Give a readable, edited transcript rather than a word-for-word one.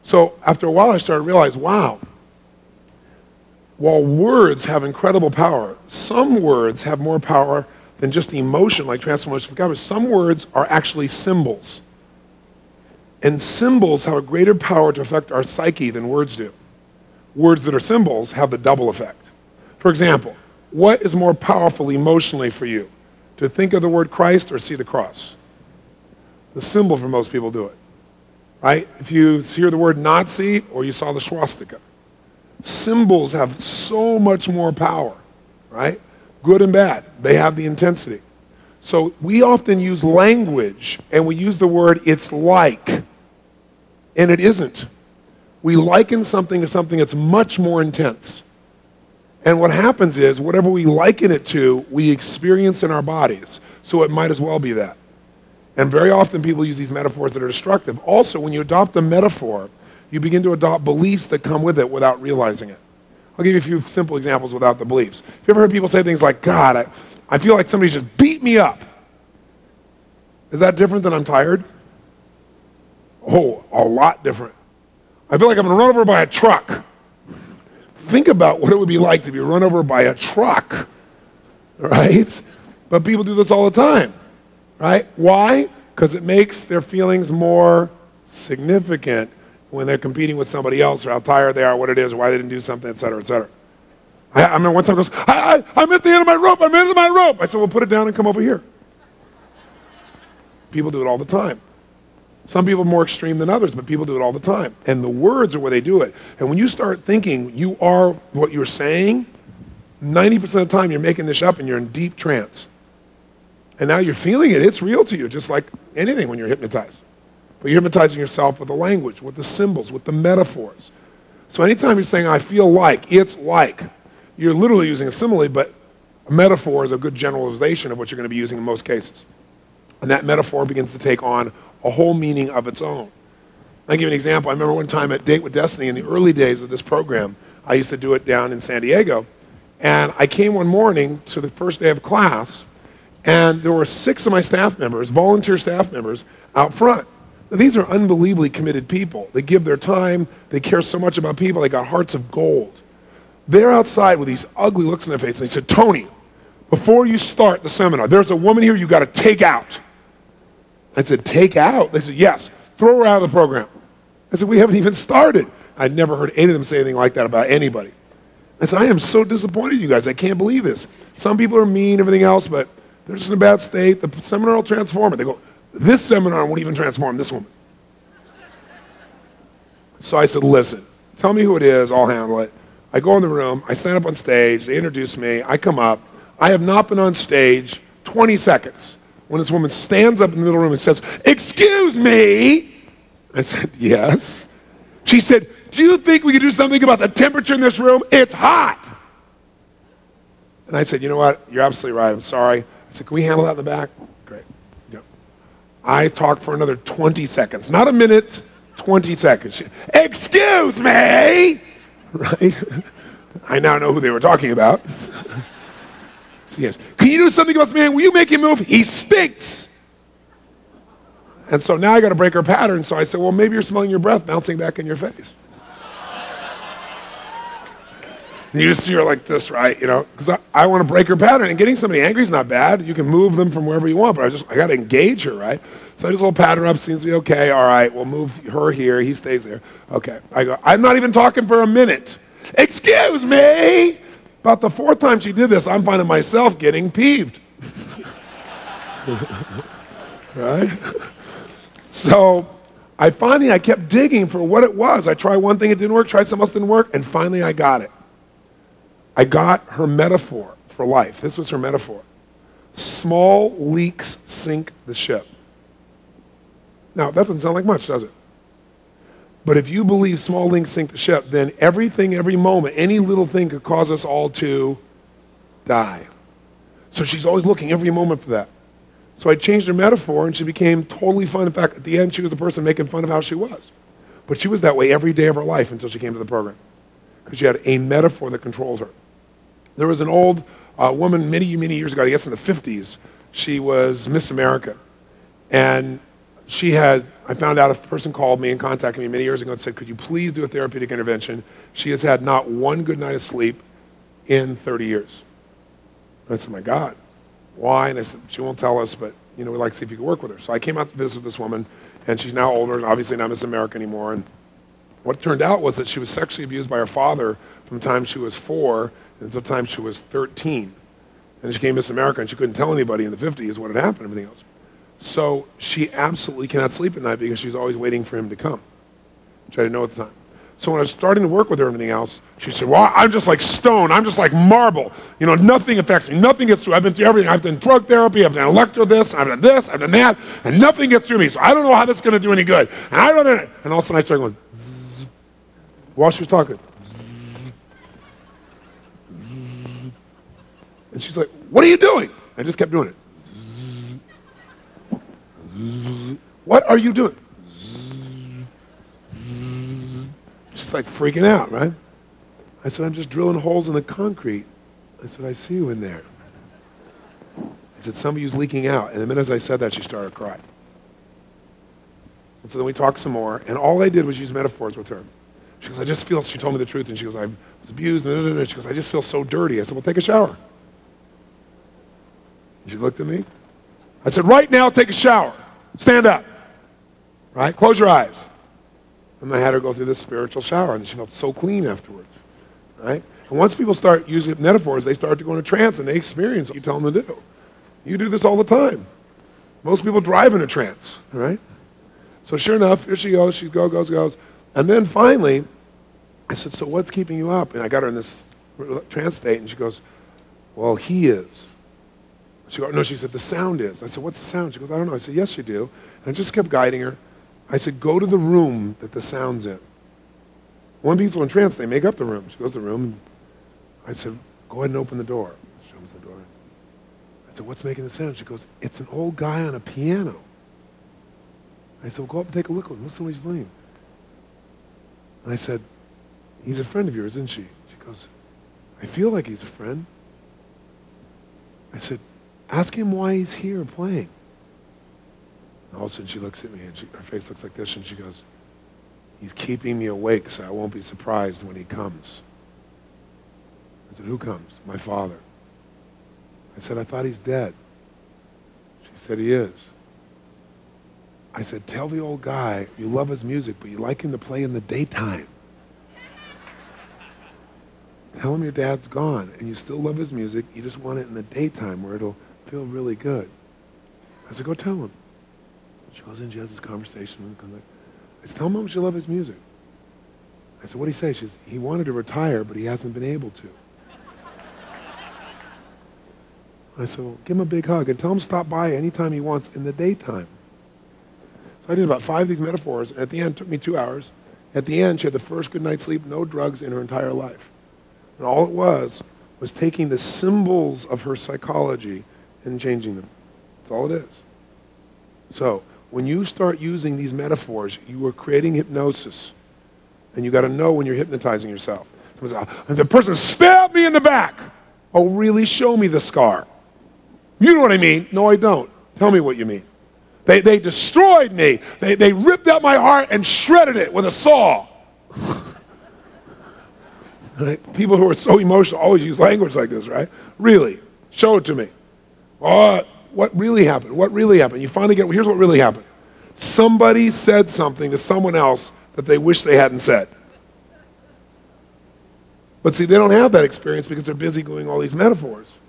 So after a while, I started to realize, wow, while words have incredible power, some words have more power than just emotion, like transformation of God. Some words are actually symbols. And symbols have a greater power to affect our psyche than words do. Words that are symbols have the double effect. For example, what is more powerful emotionally for you? To think of the word Christ or see the cross? The symbol for most people do it, right? If you hear the word Nazi or you saw the swastika. Symbols have so much more power, right? Good and bad. They have the intensity. So we often use language and we use the word it's like, and it isn't. We liken something to something that's much more intense. And what happens is whatever we liken it to, we experience in our bodies. So it might as well be that. And very often people use these metaphors that are destructive. Also, when you adopt a metaphor, you begin to adopt beliefs that come with it without realizing it. I'll give you a few simple examples without the beliefs. Have you ever heard people say things like, God, I feel like somebody just beat me up? Is that different than I'm tired? Oh, a lot different. I feel like I'm going to run over by a truck. Think about what it would be like to be run over by a truck, right? But people do this all the time, right? Why? Because it makes their feelings more significant when they're competing with somebody else, or how tired they are, what it is, or why they didn't do something, et cetera, et cetera. I remember one time it goes, I'm at the end of my rope, I'm at the end of my rope. I said, well, put it down and come over here. People do it all the time. Some people are more extreme than others, but people do it all the time. And the words are where they do it. And when you start thinking you are what you're saying, 90% of the time you're making this up and you're in deep trance. And now you're feeling it. It's real to you, just like anything when you're hypnotized. But you're hypnotizing yourself with the language, with the symbols, with the metaphors. So anytime you're saying, I feel like, it's like, you're literally using a simile, but a metaphor is a good generalization of what you're going to be using in most cases. And that metaphor begins to take on a whole meaning of its own. I'll give you an example. I remember one time at Date with Destiny in the early days of this program. I used to do it down in San Diego. And I came one morning to the first day of class, and there were 6 of my staff members, volunteer staff members, out front. Now, these are unbelievably committed people. They give their time. They care so much about people. They got hearts of gold. They're outside with these ugly looks on their face. And they said, Tony, before you start the seminar, there's a woman here you got to take out. I said, take out? They said, yes, throw her out of the program. I said, we haven't even started. I'd never heard any of them say anything like that about anybody. I said, I am so disappointed in you guys. I can't believe this. Some people are mean, everything else, but they're just in a bad state. The seminar will transform it. They go, this seminar won't even transform this woman. So I said, listen, tell me who it is. I'll handle it. I go in the room. I stand up on stage. They introduce me. I come up. I have not been on stage 20 seconds when this woman stands up in the middle of the room and says, excuse me. I said, yes. She said, do you think we could do something about the temperature in this room? It's hot. And I said, you know what? You're absolutely right. I'm sorry. I said, can we handle that in the back? Great. Yep. I talked for another 20 seconds. Not a minute, 20 seconds. She, excuse me. Right? I now know who they were talking about. So yes. Can you do something about this man? Will you make him move? He stinks. And so now I got to break her pattern. So I said, well, maybe you're smelling your breath bouncing back in your face. And you just see her like this, right? You know, because I want to break her pattern. And getting somebody angry is not bad. You can move them from wherever you want, but I got to engage her, right? So I just little pattern up, seems to be okay. All right, we'll move her here. He stays there. Okay. I go, I'm not even talking for a minute. Excuse me. About the 4th time she did this, I'm finding myself getting peeved. Right? So I kept digging for what it was. I tried one thing, it didn't work, tried something else, didn't work, and finally I got it. I got her metaphor for life. This was her metaphor. Small leaks sink the ship. Now, that doesn't sound like much, does it? But if you believe small leaks sink the ship, then everything, every moment, any little thing could cause us all to die. So she's always looking every moment for that. So I changed her metaphor, and she became totally fun. In fact, at the end, she was the person making fun of how she was. But she was that way every day of her life until she came to the program, because she had a metaphor that controlled her. There was an old woman many, many years ago, I guess in the 50s. She was Miss America. And I found out a person called me and contacted me many years ago and said, could you please do a therapeutic intervention? She has had not one good night of sleep in 30 years. And I said, my God, why? And I said, she won't tell us, but we'd like to see if you could work with her. So I came out to visit this woman, and she's now older and obviously not Miss America anymore. And what turned out was that she was sexually abused by her father from the time she was 4 until the time she was 13. And she became Miss America, and she couldn't tell anybody in the 50s what had happened and everything else. So she absolutely cannot sleep at night because she's always waiting for him to come, which I didn't know at the time. So when I was starting to work with her and everything else, she said, well, I'm just like stone. I'm just like marble. Nothing affects me. Nothing gets through. I've been through everything. I've done drug therapy. I've done electro this. I've done this. I've done that. And nothing gets through me. So I don't know how this is going to do any good. And I don't know. And all of a sudden I started going, zzz, while she was talking. Zzz, zzz. And she's like, what are you doing? I just kept doing it. Zzz, zzz. What are you doing? She's like freaking out, right? I said, I'm just drilling holes in the concrete. I said, I see you in there. I said, some of you's leaking out. And the minute as I said that, she started crying. And so then we talked some more, and all I did was use metaphors with her. She goes, I just feel, she told me the truth, and she goes, I was abused, and she goes, I just feel so dirty. I said, well, take a shower. And she looked at me. I said, right now, take a shower. Stand up. Right? Close your eyes. And I had her go through this spiritual shower, and she felt so clean afterwards, right? And once people start using metaphors, they start to go into trance, and they experience what you tell them to do. You do this all the time. Most people drive in a trance, right? So sure enough, here she goes. She goes. And then finally, I said, so what's keeping you up? And I got her in this trance state, and she goes, well, he is. She goes, no, she said, the sound is. I said, what's the sound? She goes, I don't know. I said, yes, you do. And I just kept guiding her. I said, go to the room that the sound's in. When people in trance, they make up the room. She goes to the room, and I said, go ahead and open the door. She opens the door. I said, what's making the sound? She goes, it's an old guy on a piano. I said, well, go up and take a look at him. Listen to what he's playing. And I said, he's a friend of yours, isn't she? She goes, I feel like he's a friend. I said, ask him why he's here playing. And all of a sudden she looks at me, and her face looks like this, and she goes, he's keeping me awake so I won't be surprised when he comes. I said, who comes? My father. I said, I thought he's dead. She said, he is. I said, tell the old guy you love his music, but you like him to play in the daytime. Tell him your dad's gone, and you still love his music, you just want it in the daytime where it'll feel really good. I said, go tell him. She goes in, she has this conversation with him. I said, tell him how much you love his music. I said, what'd he say? She says, he wanted to retire, but he hasn't been able to. I said, well, give him a big hug and tell him to stop by anytime he wants in the daytime. So I did about 5 of these metaphors, and at the end, it took me 2 hours. At the end, she had the first good night's sleep, no drugs in her entire life. And all it was taking the symbols of her psychology and changing them. That's all it is. So when you start using these metaphors, you are creating hypnosis. And you got to know when you're hypnotizing yourself. The person stabbed me in the back. Oh, really? Show me the scar. You know what I mean? No, I don't. Tell me what you mean. They destroyed me. They ripped out my heart and shredded it with a saw. Right? People who are so emotional always use language like this, right? Really? Show it to me. Oh, what really happened? What really happened? You finally get, here's what really happened. Somebody said something to someone else that they wish they hadn't said. But see, they don't have that experience because they're busy doing all these metaphors.